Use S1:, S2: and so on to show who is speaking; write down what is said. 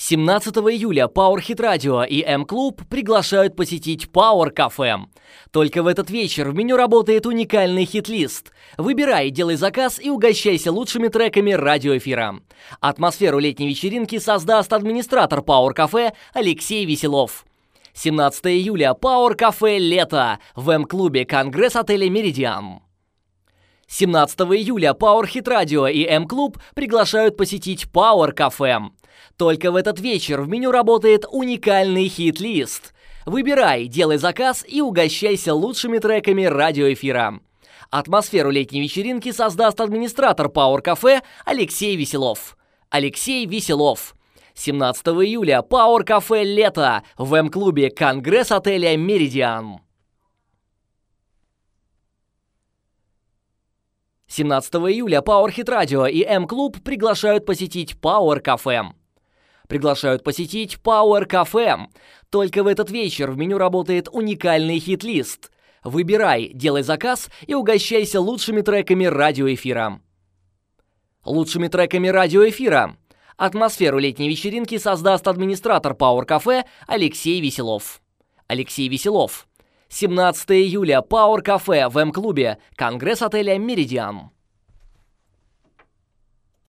S1: 17 июля Power Hit Radio и M-Club приглашают посетить Power Cafe. Только в этот вечер в меню работает уникальный хит-лист. Выбирай, делай заказ и угощайся лучшими треками радиоэфира. Атмосферу летней вечеринки создаст администратор Power Cafe Алексей Веселов. 17 июля Power Cafe лето в M-клубе Конгресс отеля Меридиан. 17 июля Power Hit Radio и M-Club приглашают посетить Power Cafe. Только в этот вечер в меню работает уникальный хит-лист. Выбирай, делай заказ и угощайся лучшими треками радиоэфира. Атмосферу летней вечеринки создаст администратор Power Cafe Алексей Веселов. Алексей Веселов. 17 июля Power Cafe лето в M-клубе Конгресс отеля Меридиан. 17 июля Power Hit Radio и M-Club приглашают посетить Power Cafe. Приглашают посетить Power Cafe. Только в этот вечер в меню работает уникальный хит-лист. Выбирай, делай заказ и угощайся лучшими треками радиоэфира. Лучшими треками радиоэфира. Атмосферу летней вечеринки создаст администратор Power Cafe Алексей Веселов. Алексей Веселов. 17 июля Power Cafe в M-клубе Конгресс отеля Меридиан.